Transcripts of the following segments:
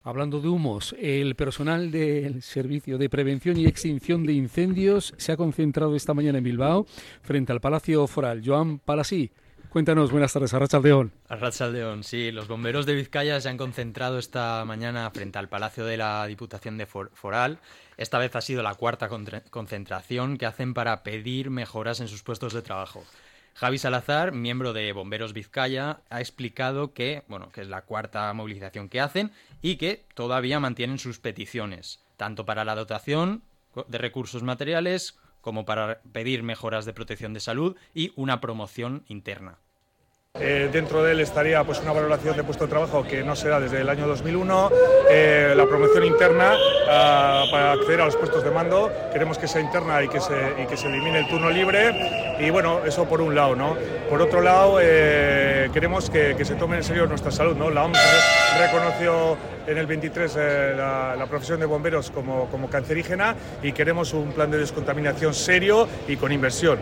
Hablando de humos, el personal del Servicio de Prevención y Extinción de Incendios se ha concentrado esta mañana en Bilbao frente al Palacio Foral. Joan Palasí, cuéntanos, buenas tardes, Arratsaldeon. Arratsaldeon, sí, los bomberos de Vizcaya se han concentrado esta mañana frente al Palacio de la Diputación de Foral. Esta vez ha sido la cuarta concentración que hacen para pedir mejoras en sus puestos de trabajo. Javi Salazar, miembro de Bomberos Vizcaya, ha explicado que es la cuarta movilización que hacen y que todavía mantienen sus peticiones, tanto para la dotación de recursos materiales como para pedir mejoras de protección de salud y una promoción interna. Dentro de él estaría pues una valoración de puesto de trabajo que no se da desde el año 2001, la promoción interna para acceder a los puestos de mando. Queremos que sea interna y que se elimine el turno libre, y bueno, eso por un lado, ¿no? Por otro lado, queremos que se tome en serio nuestra salud, ¿no? La OMS reconoció en el 23 la profesión de bomberos como cancerígena, y queremos un plan de descontaminación serio y con inversión.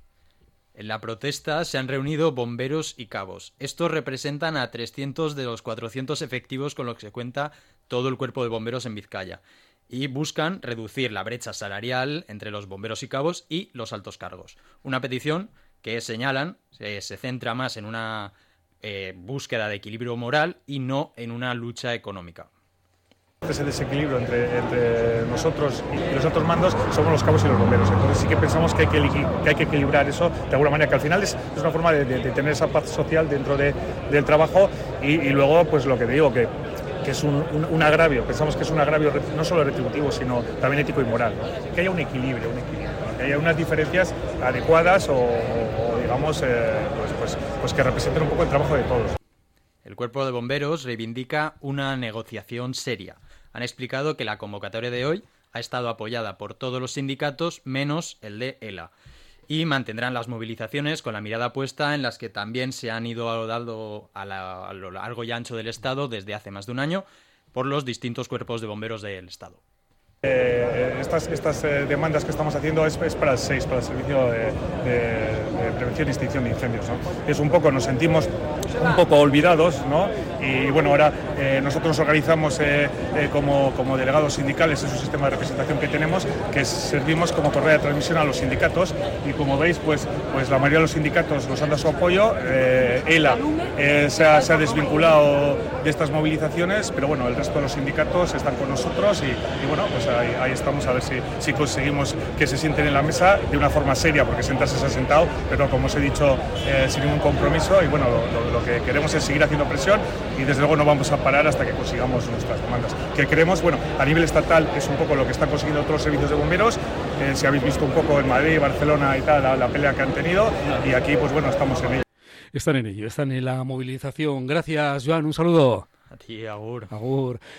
En la protesta se han reunido bomberos y cabos. Estos representan a 300 de los 400 efectivos con los que se cuenta todo el cuerpo de bomberos en Vizcaya, y buscan reducir la brecha salarial entre los bomberos y cabos y los altos cargos. Una petición que señalan se centra más en una búsqueda de equilibrio moral y no en una lucha económica. Ese desequilibrio entre nosotros y los otros mandos somos los cabos y los bomberos. Entonces sí que pensamos que hay que equilibrar eso de alguna manera, que al final es una forma de tener esa paz social dentro del trabajo, y luego pues lo que te digo, que es un agravio. Pensamos que es un agravio no solo retributivo, sino también ético y moral, ¿no? Que haya un equilibrio, ¿no? Que haya unas diferencias adecuadas o digamos pues que representen un poco el trabajo de todos. El cuerpo de bomberos reivindica una negociación seria. Han explicado que la convocatoria de hoy ha estado apoyada por todos los sindicatos menos el de ELA, y mantendrán las movilizaciones con la mirada puesta en las que también se han ido dando a lo largo y ancho del Estado desde hace más de un año por los distintos cuerpos de bomberos del Estado. Estas demandas que estamos haciendo es para el SEIS, para el Servicio de Prevención y Extinción de Incendios, ¿no? Es un poco, nos sentimos un poco olvidados, ¿no? Y bueno, ahora nosotros nos organizamos como delegados sindicales. Es un sistema de representación que tenemos, que servimos como correa de transmisión a los sindicatos, y como veis, pues la mayoría de los sindicatos nos han dado su apoyo. ELA se ha desvinculado de estas movilizaciones, pero bueno, el resto de los sindicatos están con nosotros, y bueno, pues ahí estamos a ver si conseguimos que se sienten en la mesa de una forma seria, porque sentarse se ha sentado, pero como os he dicho, sin ningún compromiso. Y bueno, lo que queremos es seguir haciendo presión, y desde luego no vamos a parar hasta que consigamos nuestras demandas. Que queremos, a nivel estatal es un poco lo que están consiguiendo otros servicios de bomberos. Si habéis visto un poco en Madrid, Barcelona y tal, la pelea que han tenido, y aquí pues estamos en ello. Están en la movilización. Gracias, Joan, un saludo. A ti, agur. Agur.